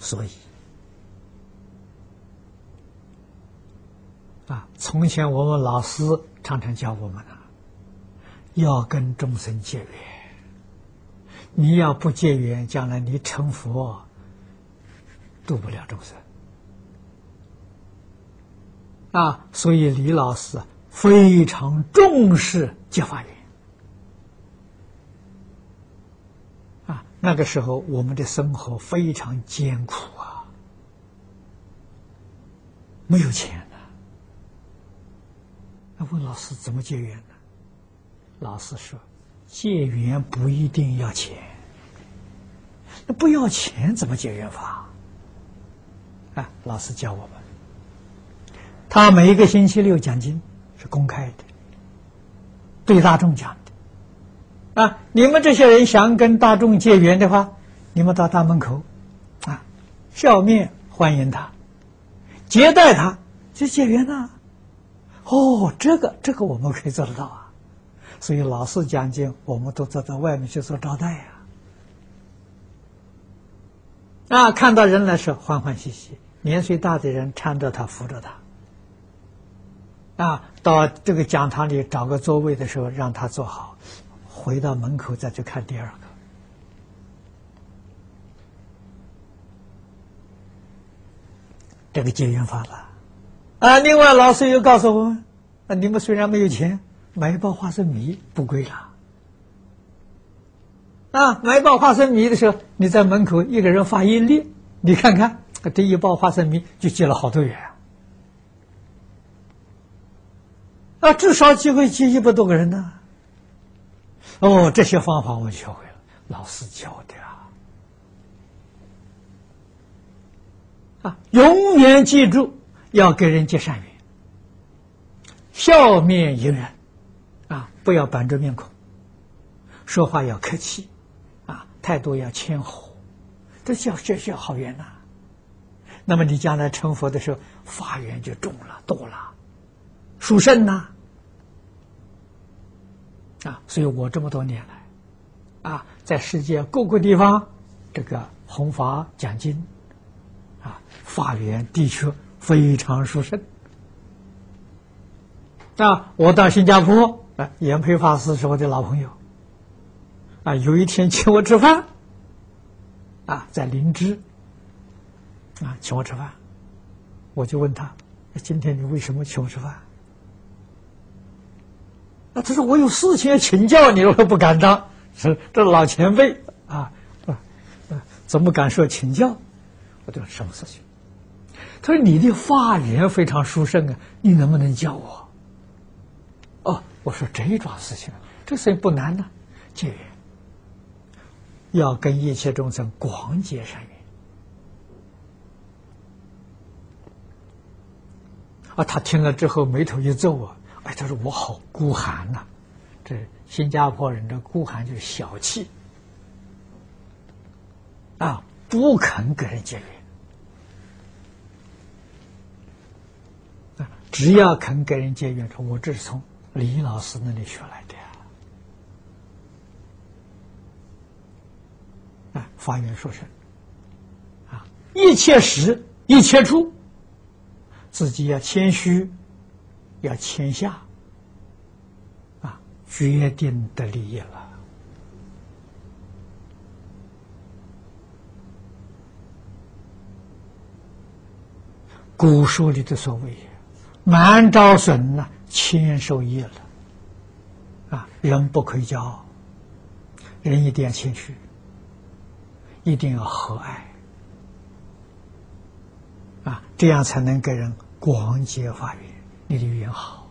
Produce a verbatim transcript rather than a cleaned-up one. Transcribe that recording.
所以啊，从前我们老师常常教我们啊，要跟众生结缘。你要不结缘，将来你成佛，度不了众生啊。所以李老师非常重视结法缘啊。那个时候我们的生活非常艰苦啊，没有钱啊。那问老师怎么结缘呢？老师说，结缘不一定要钱，那不要钱怎么结缘法？啊，老师教我们，他每一个星期六讲经是公开的，对大众讲的。啊，你们这些人想跟大众结缘的话，你们到大门口，啊，笑面欢迎他，接待他，就结缘了。哦，这个这个我们可以做得到啊。所以老师讲经，我们都坐在外面去做招待呀。啊，看到人来时欢欢喜喜，年岁大的人搀着他，扶着他。啊，到这个讲堂里找个座位的时候，让他坐好，回到门口再去看第二个。这个结缘法了。啊，另外老师又告诉我们，啊，你们虽然没有钱，买一包花生米不贵了。啊，买一包花生米的时候，你在门口一个人发一粒，你看看这一包花生米就结了好多缘啊！至少机会接一百多个人呢。哦，这些方法我学会了，老师教的啊！啊，永远记住要给人结善缘，笑面迎人，啊，不要板着面孔，说话要客气，啊，态度要谦和，这叫这叫好缘呐。那么你将来成佛的时候，法缘就重了，多了，殊胜呐。啊，所以我这么多年来，啊，在世界各个地方，这个弘法讲经，啊，法缘的确非常殊胜。啊，我到新加坡，啊，严培法师是我的老朋友，啊，有一天请我吃饭，啊，在灵芝，啊，请我吃饭，我就问他，今天你为什么请我吃饭？啊，他说我有事情要请教你，我不敢当，是这老前辈啊，啊，怎么敢说请教？我说什么事情？他说你的法缘非常殊胜啊，你能不能教我？哦，我说这桩事情，这事情不难呢，结缘，要跟一切众生广结善缘。啊，他听了之后眉头一皱啊。哎，他说我好孤寒呐、啊，这新加坡人的孤寒就是小气啊，不肯跟人结缘啊，只要肯跟人结缘，说我这是从李老师那里学来的呀，啊，发愿说声啊，一切时一切处，自己要谦虚。要谦下，啊，决定的利益了。古书里的所谓“满招损呢，谦受益了”，啊，人不可以骄傲，人一定要谦虚，一定要和蔼，啊，这样才能给人广结法缘。你的缘好。